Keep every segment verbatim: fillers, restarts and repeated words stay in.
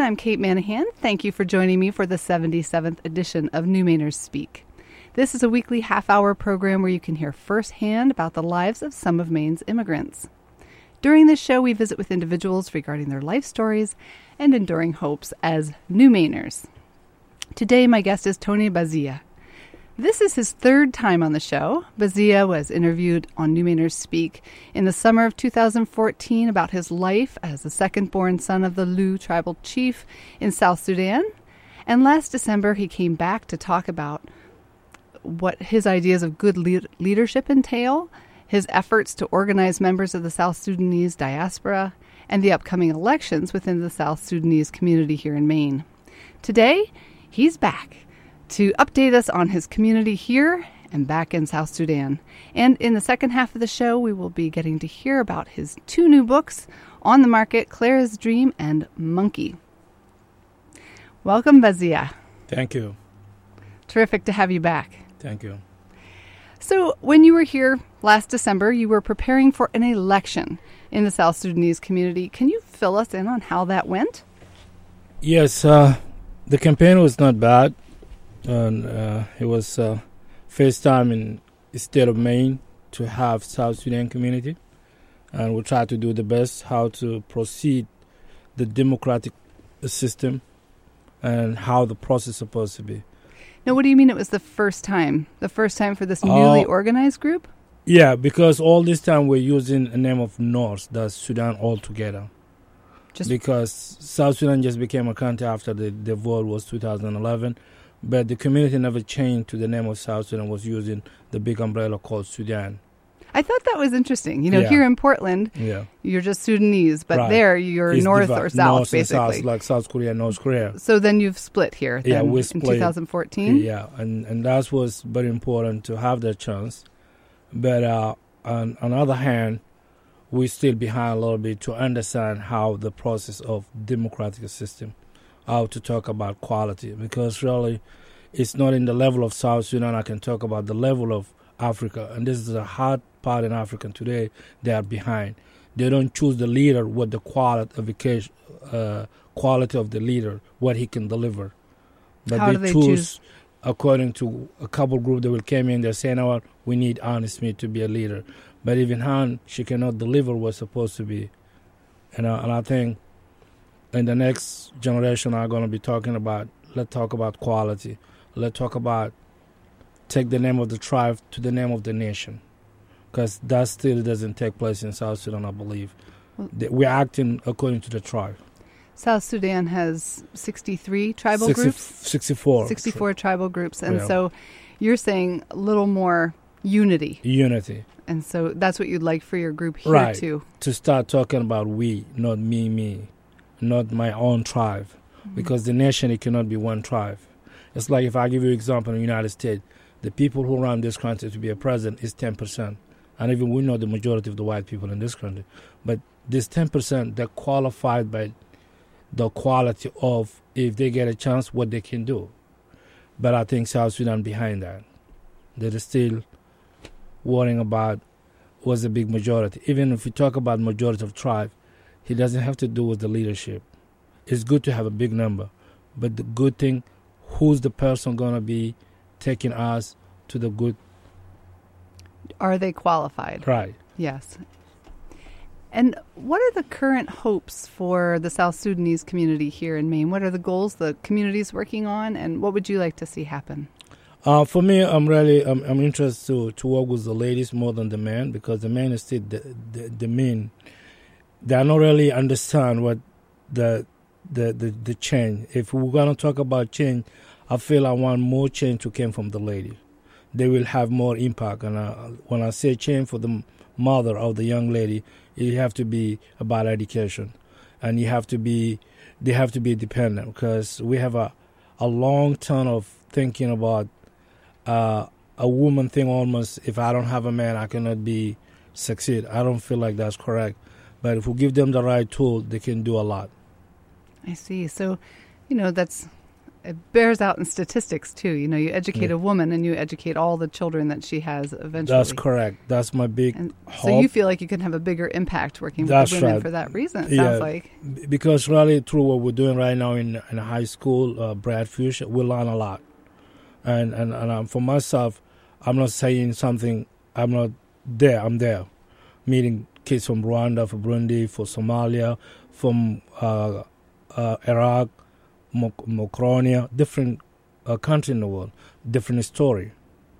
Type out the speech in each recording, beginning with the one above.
I'm Kate Manahan. Thank you for joining me for the seventy-seventh edition of New Mainers Speak. This is a weekly half-hour program where you can hear firsthand about the lives of some of Maine's immigrants. During this show, we visit with individuals regarding their life stories and enduring hopes as New Mainers. Today, my guest is Tony Bazilla. This is his third time on the show. Bazilla was interviewed on New Mainers Speak in the summer of two thousand fourteen about his life as the second-born son of the Lu tribal chief in South Sudan. And last December, he came back to talk about what his ideas of good le- leadership entail, his efforts to organize members of the South Sudanese diaspora, and the upcoming elections within the South Sudanese community here in Maine. Today, he's back to update us on his community here and back in South Sudan. And in the second half of the show, we will be getting to hear about his two new books on the market, Clara's Dream and Monkey. Welcome, Bazilla. Thank you. Terrific to have you back. Thank you. So when you were here last December, you were preparing for an election in the South Sudanese community. Can you fill us in on how that went? Yes, uh, the campaign was not bad. And uh, it was uh, first time in the state of Maine to have South Sudan community, and we try to do the best how to proceed the democratic system and how the process is supposed to be. Now, what do you mean it was the first time? The first time for this newly uh, organized group? Yeah, because all this time we're using the name of North, that's Sudan altogether. Just because South Sudan just became a country after the, the vote was two thousand eleven. But the community never changed to the name of South Sudan, was using the big umbrella called Sudan. I thought that was interesting. You know, yeah. here in Portland, yeah. you're just Sudanese, but right. there you're it's north divi- or south, north basically. South, like South Korea and North Korea. So then you've split here then, yeah, we split. in two thousand fourteen? Yeah, and, and that was very important to have that chance. But uh, on, on the other hand, we're still behind a little bit to understand how the process of democratic system, how to talk about quality, because really it's not in the level of South Sudan. I can talk about the level of Africa, and this is a hard part in Africa today. They are behind. They don't choose the leader with the quality of the uh, quality of the leader, what he can deliver. But How they, do they choose, choose according to a couple group that will come in. They're saying, "Oh, we need Anne Smith to be a leader," but even Anne, she cannot deliver what's supposed to be. And uh, and I think in the next generation, I'm going to be talking about. Let's talk about quality. Let's talk about take the name of the tribe to the name of the nation, because that still doesn't take place in South Sudan, I believe. Well, We're acting according to the tribe. South Sudan has sixty-three tribal sixty, groups? sixty-four. sixty-four tribal groups. And yeah. so you're saying a little more unity. Unity. And so that's what you'd like for your group here, right. too. To start talking about we, not me, me, not my own tribe. Mm-hmm. Because the nation, it cannot be one tribe. It's like if I give you an example in the United States, the people who run this country to be a president is ten percent. And even we know the majority of the white people in this country. But this ten percent, they're qualified by the quality of, if they get a chance, what they can do. But I think South Sudan behind that. They're still worrying about what's the big majority. Even if we talk about majority of tribe, it doesn't have to do with the leadership. It's good to have a big number. But the good thing, who's the person going to be taking us to the good? Are they qualified? Right. Yes. And what are the current hopes for the South Sudanese community here in Maine? What are the goals the community is working on, and what would you like to see happen? Uh, for me, I'm really I'm, I'm interested to, to work with the ladies more than the men, because the men is still the, the, the men. They don't really understand what the the, the the change. If we're going to talk about change, I feel I want more change to come from the lady. They will have more impact. And uh, when I say change for the mother of the young lady, it have to be about education, and you have to be they have to be dependent, because we have a a long ton of thinking about uh, a woman thing almost. If I don't have a man, I cannot be succeed. I don't feel like that's correct. But if we give them the right tool, they can do a lot. I see. So, you know, that's it bears out in statistics too. You know, you educate Yeah. a woman and you educate all the children that she has eventually. That's correct. That's my big And hope. so you feel like you can have a bigger impact working That's with women right. for that reason, it Yeah. sounds like. B- Because really, through what we're doing right now in in high school, uh, Bradfish, we learn a lot. And and and um, for myself, I'm not saying something. I'm not there. I'm there, meeting kids from Rwanda, from Burundi, from Somalia, from uh, uh, Iraq, Mokronia, different uh, country in the world, different story.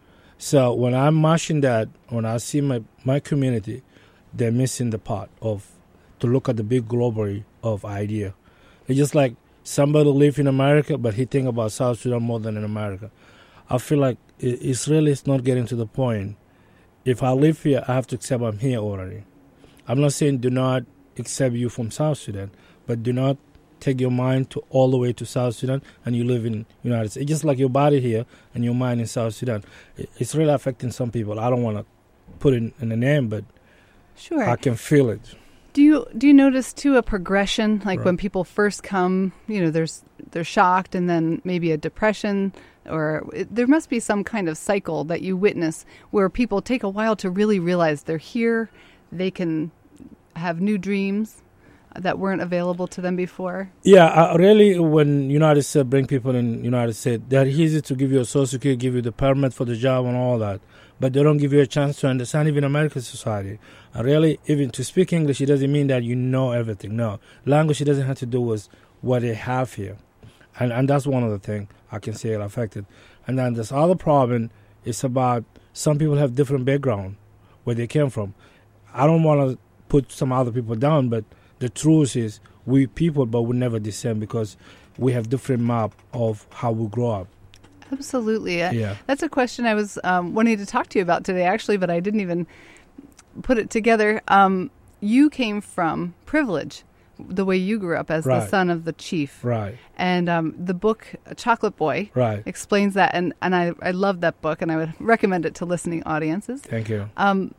So when I'm watching that, when I see my, my community, they're missing the part of to look at the big globally of idea. It's just like somebody live in America, but he think about South Sudan more than in America. I feel like it, it's really it's not getting to the point. If I live here, I have to accept I'm here already. I'm not saying do not accept you from South Sudan, but do not take your mind to all the way to South Sudan and you live in United States. It's just like your body here and your mind in South Sudan. It's really affecting some people. I don't want to put it in a name, but Sure. I can feel it. Do you do you notice too a progression, like Right. when people first come, you know, there's they're shocked and then maybe a depression, or it, there must be some kind of cycle that you witness where people take a while to really realize they're here, they can have new dreams that weren't available to them before. Yeah, uh, really, when United States bring people in United States, they're easy to give you a social security, give you the permit for the job and all that, but they don't give you a chance to understand even American society. And really, even to speak English, it doesn't mean that you know everything. No, language, it doesn't have to do with what they have here. And and that's one of the things I can say it affected. And then this other problem is about some people have different background, where they came from. I don't want to put some other people down, but the truth is we people, but we're never the same because we have different map of how we grow up. Absolutely. Uh, Yeah. That's a question I was um, wanting to talk to you about today, actually, but I didn't even put it together. Um, you came from privilege, the way you grew up as the Right. son of the chief. Right, And um, the book Chocolate Boy right. explains that, and, and I, I love that book, and I would recommend it to listening audiences. Thank you. Um,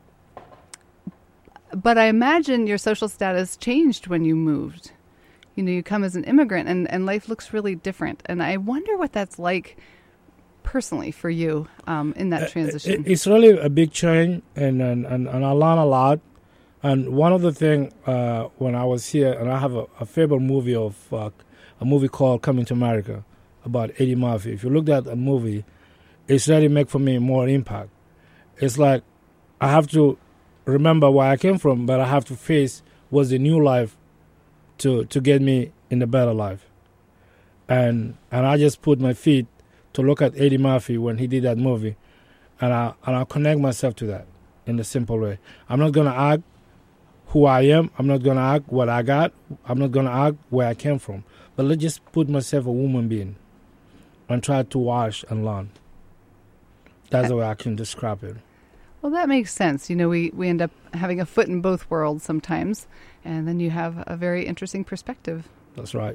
but I imagine your social status changed when you moved. You know, you come as an immigrant, and, and life looks really different. And I wonder what that's like personally for you um, in that transition. It- It's really a big change, and and, and, and I learn a lot. And one of the things uh, when I was here, and I have a, a favorite movie of uh, a movie called Coming to America about Eddie Murphy. If you looked at a movie, it's really make for me more impact. It's like I have to remember where I came from, but I have to face what's the new life to to get me in a better life. And and I just put my feet to look at Eddie Murphy when he did that movie, and I and I connect myself to that in a simple way. I'm not gonna act who I am. I'm not gonna act what I got. I'm not gonna act where I came from. But let's just put myself a human being and try to watch and learn. That's the way I can describe it. Well, that makes sense. You know, we, we end up having a foot in both worlds sometimes, and then you have a very interesting perspective. That's right.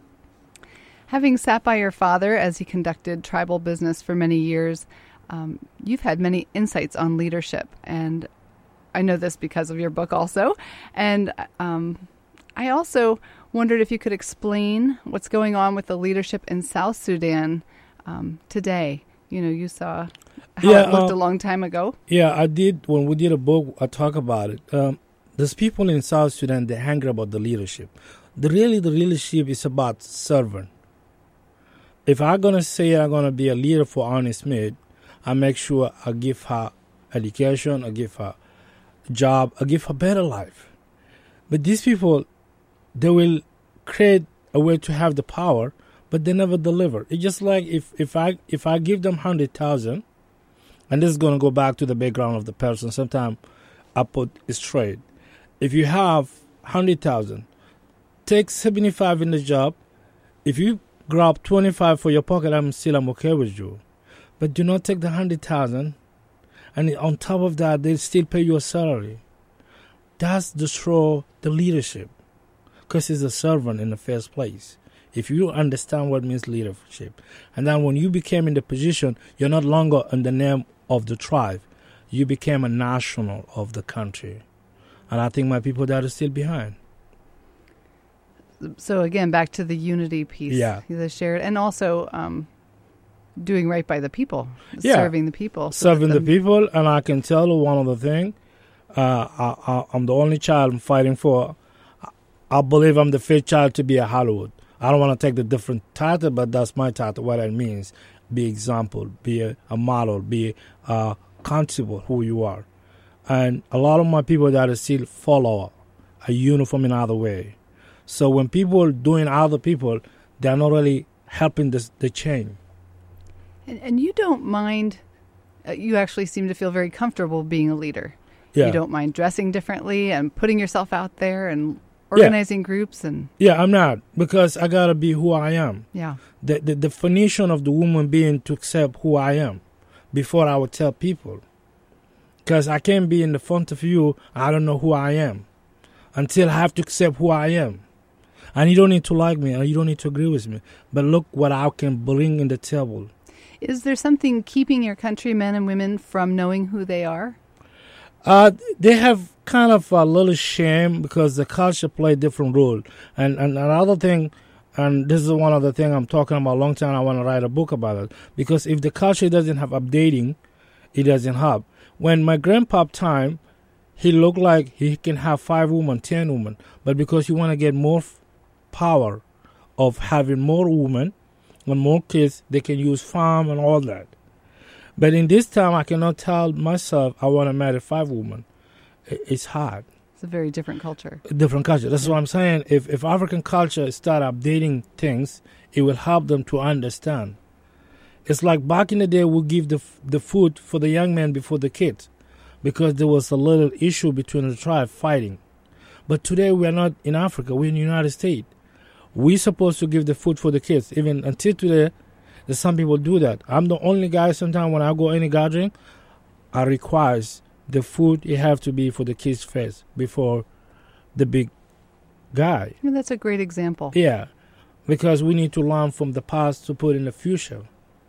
Having sat by your father as he conducted tribal business for many years, um, you've had many insights on leadership, and I know this because of your book also. And um, I also wondered if you could explain what's going on with the leadership in South Sudan um, today. You know, you saw how Yeah, it looked uh, a long time ago. Yeah, I did. When we did a book, I talk about it. Um, there's people in South Sudan, they're angry about the leadership. The really, the leadership is about serving. If I'm going to say I'm going to be a leader for Annie Smith, I make sure I give her education, I give her job, I give her better life. But these people, they will create a way to have the power, but they never deliver. It's just like if, if I if I give them one hundred thousand, and this is going to go back to the background of the person. Sometimes I put it straight. If you have one hundred thousand, take seventy-five in the job. If you grab twenty-five for your pocket, I'm still I'm okay with you. But do not take the one hundred thousand, and on top of that, they still pay you a salary. That's destroy the leadership, because it's a servant in the first place. If you understand what means leadership, and then when you became in the position, you're not longer in the name of the tribe. You became a national of the country. And I think my people that are still behind. So again, back to the unity piece. Yeah. The shared, and also um, doing right by the people, Yeah. serving the people. so Serving that the people, and I can tell you one other thing. Uh, I, I, I'm the only child I'm fighting for. I, I believe I'm the fifth child to be a Hollywood. I don't want to take the different title, but that's my title, what it means. Be example, be a, a model, be uh, accountable who you are. And a lot of my people that are still follow a uniform in other way. So when people doing other people, they're not really helping this, the change. And, and you don't mind, uh, you actually seem to feel very comfortable being a leader. Yeah. You don't mind dressing differently and putting yourself out there and organizing yeah. groups. and Yeah, I'm not, because I got to be who I am. Yeah. The, the definition of the woman being to accept who I am before I would tell people. Because I can't be in the front of you, I don't know who I am, until I have to accept who I am. And you don't need to like me, and you don't need to agree with me. But look what I can bring in the table. Is there something keeping your countrymen and women from knowing who they are? Uh, they have kind of a little shame because the culture play a different role. And, and another thing, and this is one of the things I'm talking about a long time, I want to write a book about it. Because if the culture doesn't have updating, it doesn't help. When my grandpa time, he looked like he can have five women, ten women. But because you want to get more f- power of having more women and more kids, they can use farm and all that. But in this time, I cannot tell myself I want to marry five women. It's hard. It's a very different culture. A different culture. That's what I'm saying. If if African culture start updating things, it will help them to understand. It's like back in the day, we give the the food for the young men before the kids, because there was a little issue between the tribe fighting. But today we are not in Africa. We're in the United States. We're supposed to give the food for the kids. Even until today, there's some people do that. I'm the only guy sometimes when I go any gathering, I require the food, it have to be for the kids first before the big guy. I mean, that's a great example. Yeah, because we need to learn from the past to put in the future.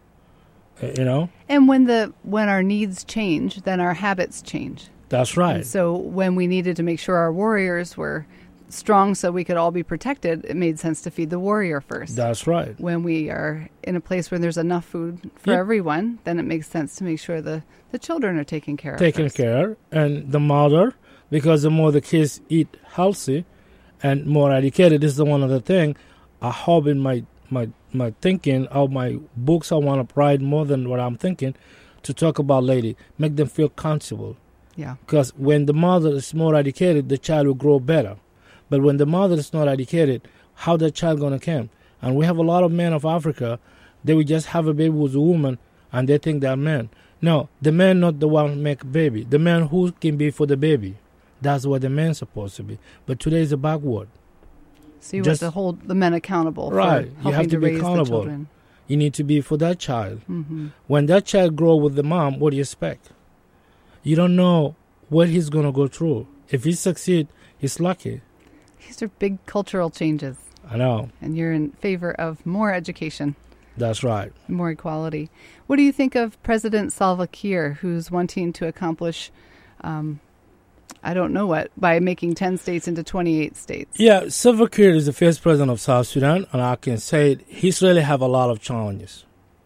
Uh, you know? And when the when our needs change, then our habits change. That's right. And so when we needed to make sure our warriors were strong so we could all be protected, it made sense to feed the warrior first. That's right. When we are in a place where there's enough food for Yep. everyone, then it makes sense to make sure the, the children are taken care of. Taken first. care, and the mother, because the more the kids eat healthy and more educated, this is one of the things I hope in my, my, my thinking, or my books I want to write more than what I'm thinking, to talk about lady, make them feel comfortable. Yeah. Because when the mother is more educated, the child will grow better. But when the mother is not educated, how the child going to come? And we have a lot of men of Africa, they will just have a baby with a woman, and they think they're men. No, the man not the one make a baby. The man who can be for the baby. That's what the man's supposed to be. But today is a backward. So you Just- have to hold the men accountable Right. for You helping have to to be raise the accountable. children. You need to be for that child. Mm-hmm. When that child grow with the mom, what do you expect? You don't know what he's going to go through. If he succeed, he's lucky. These are big cultural changes, I know. and you're in favor of more education, That's right. more equality. What do you think of President Salva Kiir, who's wanting to accomplish, um, I don't know what, by making ten states into twenty-eight states? Yeah, Salva Kiir is the first president of South Sudan, and I can say it, he's really have a lot of challenges.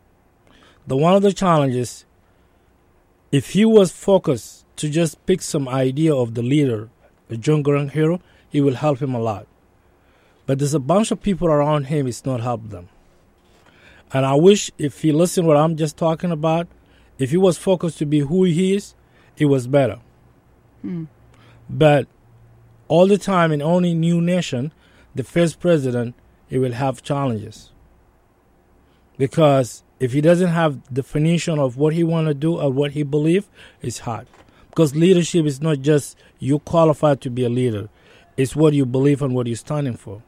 The one of the challenges, if he was focused to just pick some idea of the leader, the John Garang hero, it will help him a lot. But there's a bunch of people around him, it's not helping them. And I wish if he listened what I'm just talking about, if he was focused to be who he is, it was better. Mm. But all the time in any new nation, the first president, he will have challenges. Because if he doesn't have definition of what he want to do or what he believe, it's hard. Because leadership is not just you qualified to be a leader. It's what you believe and what you're standing for.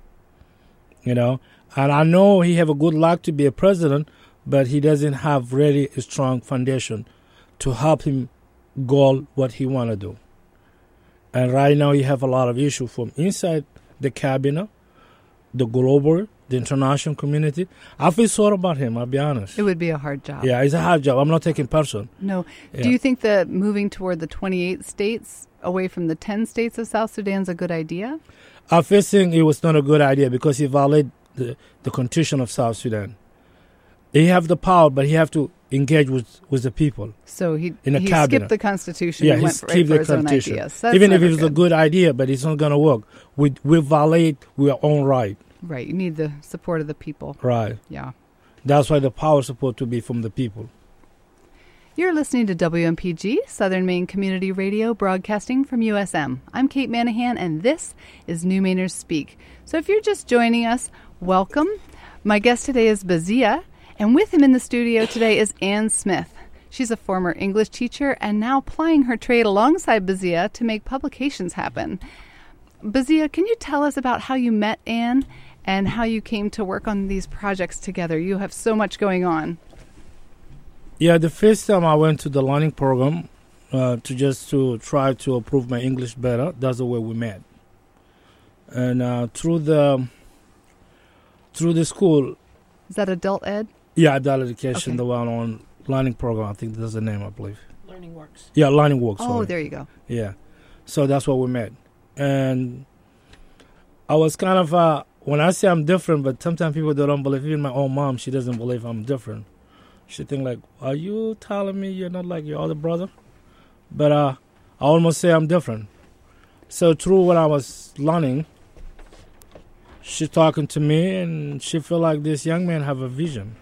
You know? And I know he have a good luck to be a president, but he doesn't have really a strong foundation to help him goal what he want to do. And right now you have a lot of issues from inside the cabinet, the global, the international community. I feel sorry about him, I'll be honest. It would be a hard job. Yeah, it's a hard job. I'm not taking person. No. Yeah. Do you think that moving toward the twenty-eight states away from the ten states of South Sudan is a good idea? I first think it was not a good idea because he violated the, the constitution of South Sudan. He have the power, but he have to engage with, with the people. So he, in a he cabinet. skipped the Constitution yeah, and he went skipped right for the his own Constitution. ideas. That's Even if never it was good. a good idea, but it's not going to work. We we violate our own right. Right, you need the support of the people. Right. Yeah. That's why the power is supposed to be from the people. You're listening to W M P G, Southern Maine Community Radio, broadcasting from U S M. I'm Kate Manahan, and this is New Mainers Speak. So if you're just joining us, welcome. My guest today is Bazia, and with him in the studio today is Ann Smith. She's a former English teacher and now plying her trade alongside Bazia to make publications happen. Bazia, can you tell us about how you met Ann and how you came to work on these projects together? You have so much going on. Yeah, the first time I went to the learning program uh, to just to try to improve my English better, that's the way we met. And uh, through the through the school. Is that adult ed? Yeah, adult education, Okay. the one on learning program. I think that's the name, I believe. Learning Works. Yeah, Learning Works. Oh, sorry. there you go. Yeah. So that's where we met. And I was kind of, uh, when I say I'm different, but sometimes people they don't believe. Even my own mom, she doesn't believe I'm different. She think like, are you telling me you're not like your other brother? But uh, I almost say I'm different. So through what I was learning, she talking to me, and she feel like this young man have a vision.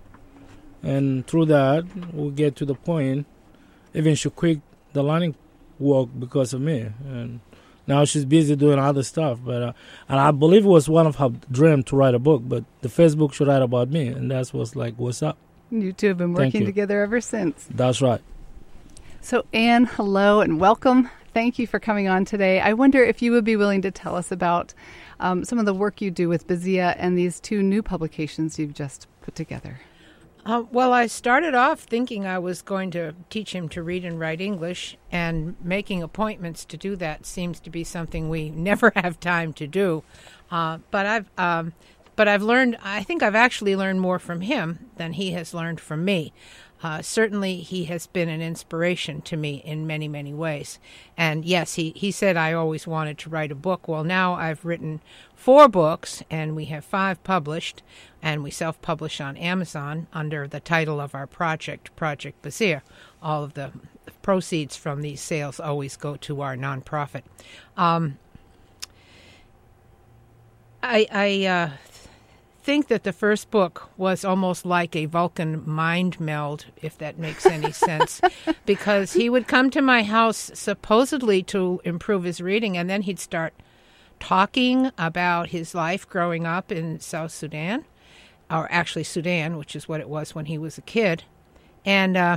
And through that, we get to the point, even she quit the learning work because of me. And now she's busy doing other stuff. But uh, and I believe it was one of her dreams to write a book, but the first book should write about me. And that's what's like, what's up? You two have been Thank working you. together ever since. That's right. So, Ann, hello and welcome. Thank you for coming on today. I wonder if you would be willing to tell us about um, some of the work you do with Bazia and these two new publications you've just put together. Uh, well, I started off thinking I was going to teach him to read and write English, and making appointments to do that seems to be something we never have time to do. Uh, but I've um, but I've learned, I think I've actually learned more from him than he has learned from me. Uh, certainly, he has been an inspiration to me in many, many ways. And yes, he, he said I always wanted to write a book. Well, now I've written four books, and we have five published, and we self-publish on Amazon under the title of our project, Project Bazia. All of the proceeds from these sales always go to our nonprofit. Um, I... I uh, think that the first book was almost like a Vulcan mind meld, if that makes any sense, because he would come to my house supposedly to improve his reading, and then he'd start talking about his life growing up in South Sudan, or actually Sudan, which is what it was when he was a kid. And uh,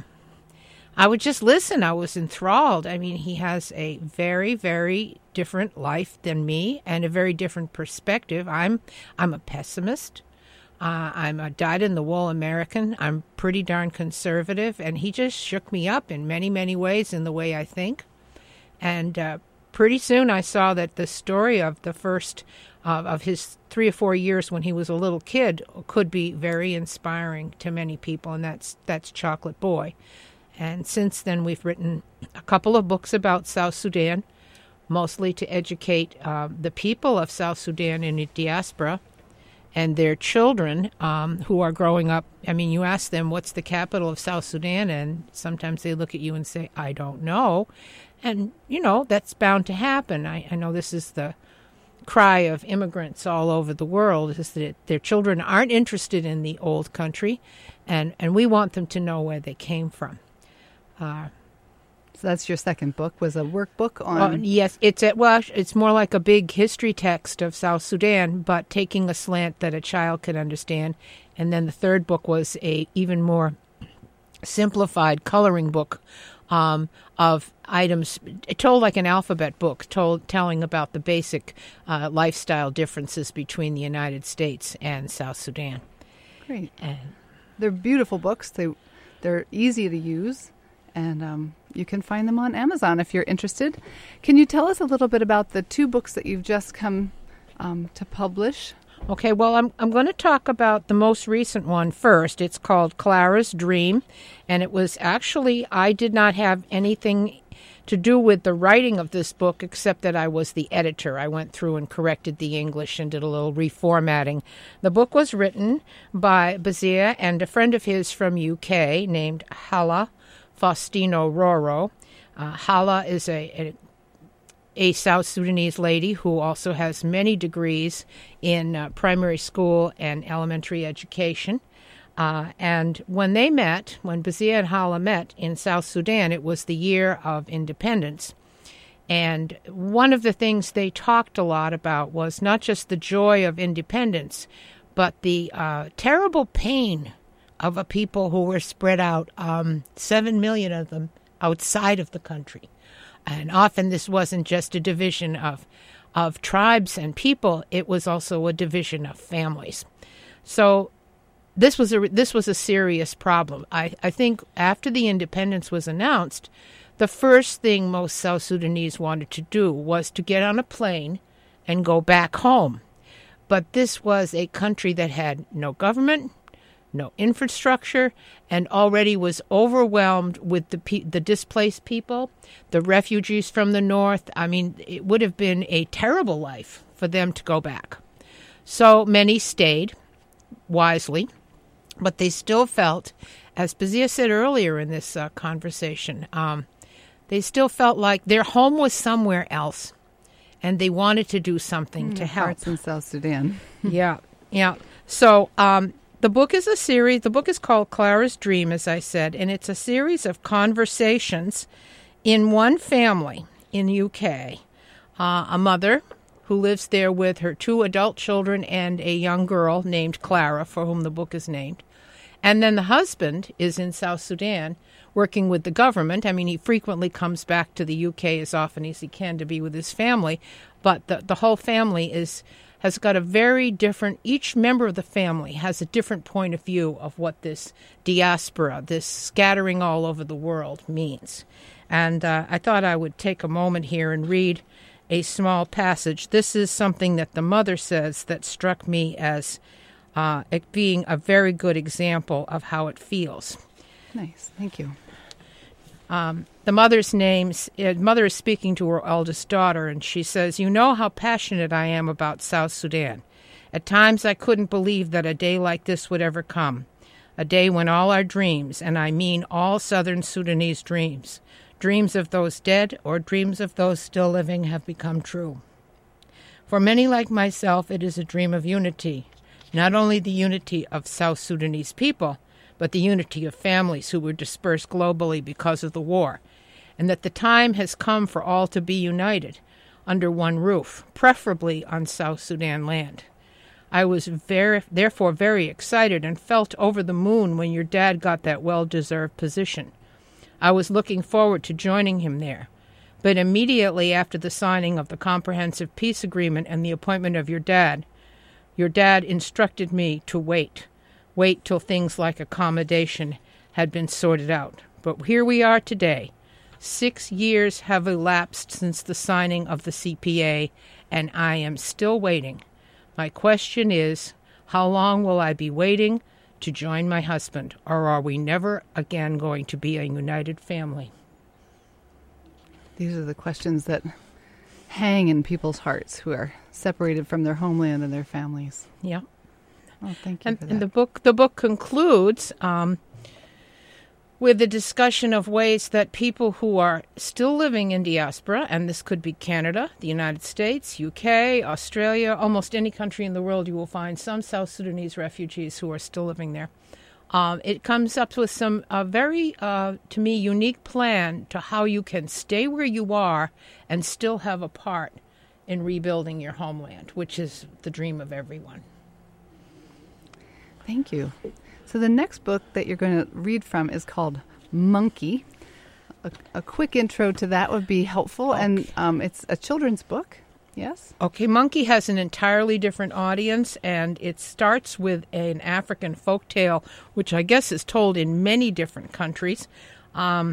I would just listen. I was enthralled. I mean, he has a very, very different life than me and a very different perspective. I'm I'm a pessimist. Uh, I'm a dyed-in-the-wool American. I'm pretty darn conservative, and he just shook me up in many, many ways in the way I think. And uh, pretty soon I saw that the story of the first uh, of his three or four years when he was a little kid could be very inspiring to many people, and that's that's Chocolate Boy. And since then, we've written a couple of books about South Sudan, mostly to educate uh, the people of South Sudan in the diaspora and their children um, who are growing up. I mean, you ask them, what's the capital of South Sudan? And sometimes they look at you and say, I don't know. And, you know, that's bound to happen. I, I know this is the cry of immigrants all over the world, is that their children aren't interested in the old country, and, and we want them to know where they came from. Uh, So that's your second book, was a workbook on... uh, yes, it's a, well, it's more like a big history text of South Sudan, but taking a slant that a child could understand. And then the third book was a even more simplified coloring book um, of items, told like an alphabet book, told telling about the basic uh, lifestyle differences between the United States and South Sudan. Great. And They're beautiful books. They, they're easy to use. And um, you can find them on Amazon if you're interested. Can you tell us a little bit about the two books that you've just come um, to publish? Okay, well, I'm I'm going to talk about the most recent one first. It's called Clara's Dream, and it was actually, I did not have anything to do with the writing of this book, except that I was the editor. I went through and corrected the English and did a little reformatting. The book was written by Bazia and a friend of his from U K named Hala Faustino Roro. Uh, Hala is a, a a South Sudanese lady who also has many degrees in uh, primary school and elementary education. Uh, and when they met, when Bazia and Hala met in South Sudan, it was the year of independence. And one of the things they talked a lot about was not just the joy of independence, but the uh, terrible pain of a people who were spread out, um, seven million of them outside of the country. And often this wasn't just a division of of tribes and people, it was also a division of families. So this was a this was a serious problem. I, I think after the independence was announced, the first thing most South Sudanese wanted to do was to get on a plane and go back home. But this was a country that had no government, no infrastructure, and already was overwhelmed with the pe- the displaced people, the refugees from the north. I mean, it would have been a terrible life for them to go back. So many stayed, wisely, but they still felt, as Bazia said earlier in this uh, conversation, um, they still felt like their home was somewhere else, and they wanted to do something mm, to help. Hearts in South Sudan. yeah, yeah. So, um, The book is a series. The book is called Clara's Dream, as I said, and it's a series of conversations in one family in U K. Uh, a mother who lives there with her two adult children and a young girl named Clara, for whom the book is named. And then the husband is in South Sudan working with the government. I mean, he frequently comes back to the U K as often as he can to be with his family, but the, the whole family is... has got a very different, each member of the family has a different point of view of what this diaspora, this scattering all over the world means. And uh, I thought I would take a moment here and read a small passage. This is something that the mother says that struck me as uh, it being a very good example of how it feels. Nice, thank you. Um, the mother's name's uh, mother is speaking to her eldest daughter, and she says, "You know how passionate I am about South Sudan. At times I couldn't believe that a day like this would ever come, a day when all our dreams, and I mean all Southern Sudanese dreams, dreams of those dead or dreams of those still living, have become true. For many like myself, it is a dream of unity, not only the unity of South Sudanese people, but the unity of families who were dispersed globally because of the war, and that the time has come for all to be united under one roof, preferably on South Sudan land. I was very, therefore very excited and felt over the moon when your dad got that well-deserved position. I was looking forward to joining him there. But immediately after the signing of the Comprehensive Peace Agreement and the appointment of your dad, your dad instructed me to wait. Wait till things like accommodation had been sorted out. But here we are today. Six years have elapsed since the signing of the C P A, and I am still waiting. My question is, how long will I be waiting to join my husband, or are we never again going to be a united family? These are the questions that hang in people's hearts who are separated from their homeland and their families. Yeah. Oh, thank you and, for that. and the book, the book concludes um, with a discussion of ways that people who are still living in diaspora, and this could be Canada, the United States, U K, Australia, almost any country in the world, you will find some South Sudanese refugees who are still living there. Um, it comes up with some uh, very, uh, to me, unique plan to how you can stay where you are and still have a part in rebuilding your homeland, which is the dream of everyone. Thank you. So the next book that you're going to read from is called Monkey. A, a quick intro to that would be helpful. Okay. And um, it's a children's book. Yes? Okay, Monkey has an entirely different audience, and it starts with an African folktale, which I guess is told in many different countries. Um,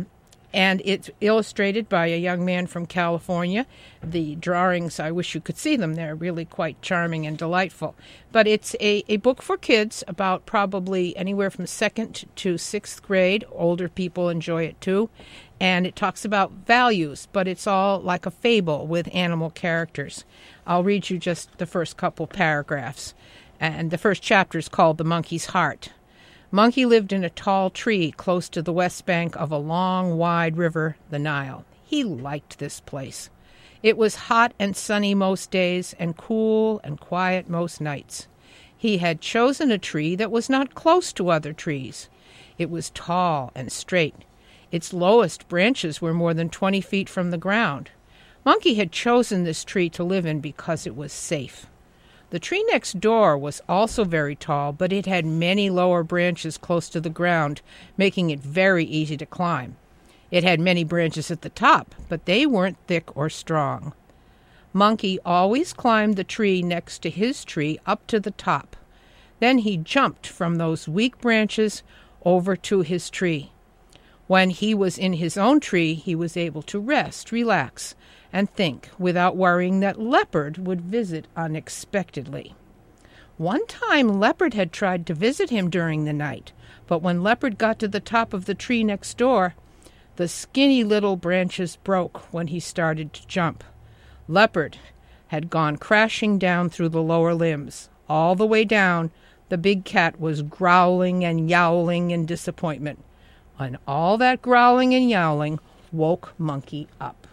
And it's illustrated by a young man from California. The drawings, I wish you could see them. They're really quite charming and delightful. But it's a, a book for kids about probably anywhere from second to sixth grade. Older people enjoy it too. And it talks about values, but it's all like a fable with animal characters. I'll read you just the first couple paragraphs. And the first chapter is called The Monkey's Heart. Monkey lived in a tall tree close to the west bank of a long, wide river, the Nile. He liked this place. It was hot and sunny most days and cool and quiet most nights. He had chosen a tree that was not close to other trees. It was tall and straight. Its lowest branches were more than twenty feet from the ground. Monkey had chosen this tree to live in because it was safe. The tree next door was also very tall, but it had many lower branches close to the ground, making it very easy to climb. It had many branches at the top, but they weren't thick or strong. Monkey always climbed the tree next to his tree up to the top. Then he jumped from those weak branches over to his tree. When he was in his own tree, he was able to rest, relax, and think without worrying that Leopard would visit unexpectedly. One time Leopard had tried to visit him during the night, but when Leopard got to the top of the tree next door, the skinny little branches broke when he started to jump. Leopard had gone crashing down through the lower limbs. All the way down, the big cat was growling and yowling in disappointment. And all that growling and yowling woke Monkey up.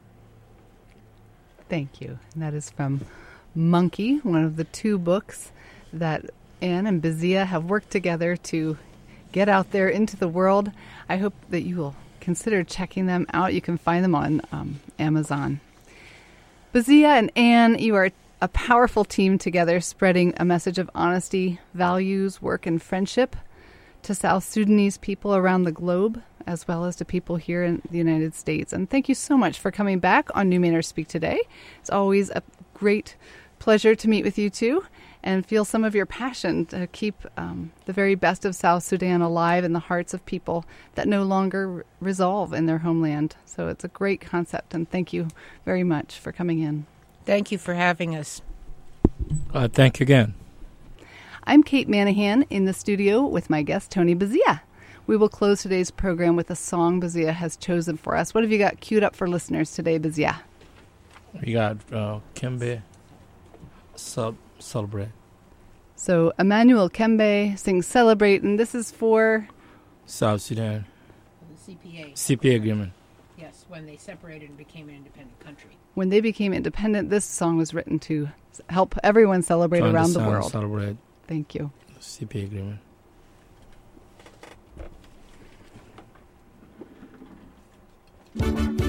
Thank you. And that is from Monkey, one of the two books that Anne and Bazia have worked together to get out there into the world. I hope that you will consider checking them out. You can find them on um, Amazon. Bazia and Anne, you are a powerful team together, spreading a message of honesty, values, work, and friendship to South Sudanese people around the globe, as well as to people here in the United States. And thank you so much for coming back on New Manners Speak Today. It's always a great pleasure to meet with you too and feel some of your passion to keep um, the very best of South Sudan alive in the hearts of people that no longer resolve in their homeland. So it's a great concept, and thank you very much for coming in. Thank you for having us. Uh, thank you again. I'm Kate Manahan in the studio with my guest, Tony Bazia. We will close today's program with a song Bazia has chosen for us. What have you got queued up for listeners today, Bazia? We got uh, Kembe, Sub, Celebrate. So Emmanuel Kembe sings Celebrate, and this is for South Sudan. The C P A. C P A agreement. Yes, when they separated and became an independent country. When they became independent, this song was written to help everyone celebrate To around the understand, world. Celebrate. Thank you. C P A agreement. Thank you.